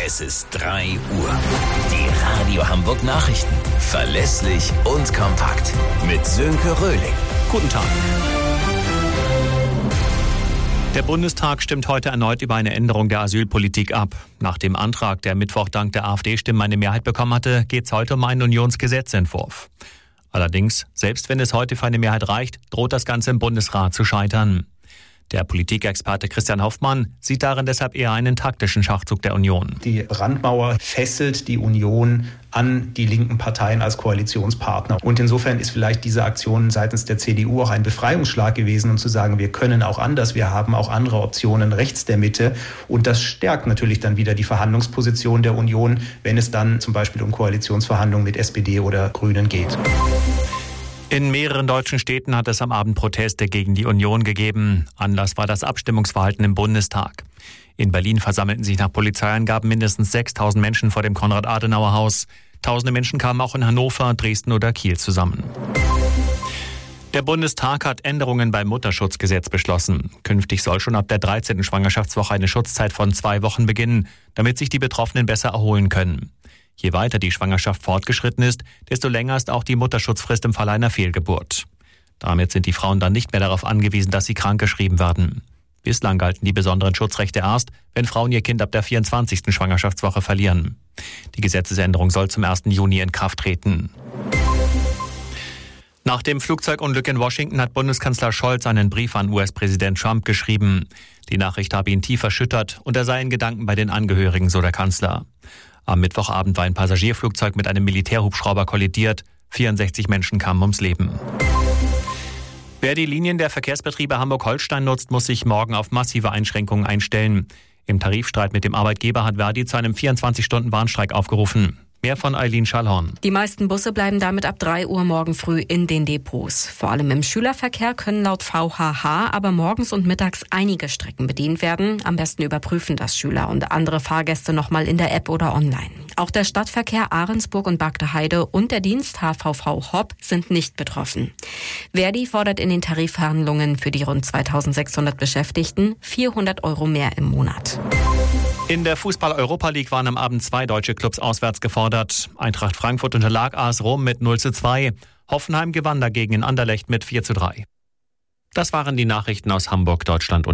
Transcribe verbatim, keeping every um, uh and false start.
Es ist drei Uhr. Die Radio Hamburg Nachrichten. Verlässlich und kompakt. Mit Sönke Röhling. Guten Tag. Der Bundestag stimmt heute erneut über eine Änderung der Asylpolitik ab. Nach dem Antrag, der Mittwoch dank der AfD-Stimmen eine Mehrheit bekommen hatte, geht es heute um einen Unionsgesetzentwurf. Allerdings, selbst wenn es heute für eine Mehrheit reicht, droht das Ganze im Bundesrat zu scheitern. Der Politikexperte Christian Hoffmann sieht darin deshalb eher einen taktischen Schachzug der Union. Die Brandmauer fesselt die Union an die linken Parteien als Koalitionspartner. Und insofern ist vielleicht diese Aktion seitens der C D U auch ein Befreiungsschlag gewesen, um zu sagen, wir können auch anders, wir haben auch andere Optionen rechts der Mitte. Und das stärkt natürlich dann wieder die Verhandlungsposition der Union, wenn es dann zum Beispiel um Koalitionsverhandlungen mit S P D oder Grünen geht. In mehreren deutschen Städten hat es am Abend Proteste gegen die Union gegeben. Anlass war das Abstimmungsverhalten im Bundestag. In Berlin versammelten sich nach Polizeiangaben mindestens sechstausend Menschen vor dem Konrad-Adenauer-Haus. Tausende Menschen kamen auch in Hannover, Dresden oder Kiel zusammen. Der Bundestag hat Änderungen beim Mutterschutzgesetz beschlossen. Künftig soll schon ab der dreizehnten Schwangerschaftswoche eine Schutzzeit von zwei Wochen beginnen, damit sich die Betroffenen besser erholen können. Je weiter die Schwangerschaft fortgeschritten ist, desto länger ist auch die Mutterschutzfrist im Fall einer Fehlgeburt. Damit sind die Frauen dann nicht mehr darauf angewiesen, dass sie krankgeschrieben werden. Bislang galten die besonderen Schutzrechte erst, wenn Frauen ihr Kind ab der vierundzwanzigsten Schwangerschaftswoche verlieren. Die Gesetzesänderung soll zum ersten Juni in Kraft treten. Nach dem Flugzeugunglück in Washington hat Bundeskanzler Scholz einen Brief an U S-Präsident Trump geschrieben. Die Nachricht habe ihn tief erschüttert und er sei in Gedanken bei den Angehörigen, so der Kanzler. Am Mittwochabend war ein Passagierflugzeug mit einem Militärhubschrauber kollidiert. vierundsechzig Menschen kamen ums Leben. Wer die Linien der Verkehrsbetriebe Hamburg-Holstein nutzt, muss sich morgen auf massive Einschränkungen einstellen. Im Tarifstreit mit dem Arbeitgeber hat Verdi zu einem vierundzwanzig-Stunden-Warnstreik aufgerufen. Mehr von Eileen Schallhorn. Die meisten Busse bleiben damit ab drei Uhr morgen früh in den Depots. Vor allem im Schülerverkehr können laut V H H aber morgens und mittags einige Strecken bedient werden. Am besten überprüfen das Schüler und andere Fahrgäste nochmal in der App oder online. Auch der Stadtverkehr Ahrensburg und Bagdeheide und der Dienst H V V Hopp sind nicht betroffen. Verdi fordert in den Tarifverhandlungen für die rund zweitausendsechshundert Beschäftigten vierhundert Euro mehr im Monat. In der Fußball-Europa League waren am Abend zwei deutsche Clubs auswärts gefordert. Eintracht Frankfurt unterlag A S Rom mit null zu zwei. Hoffenheim gewann dagegen in Anderlecht mit vier zu drei. Das waren die Nachrichten aus Hamburg, Deutschland und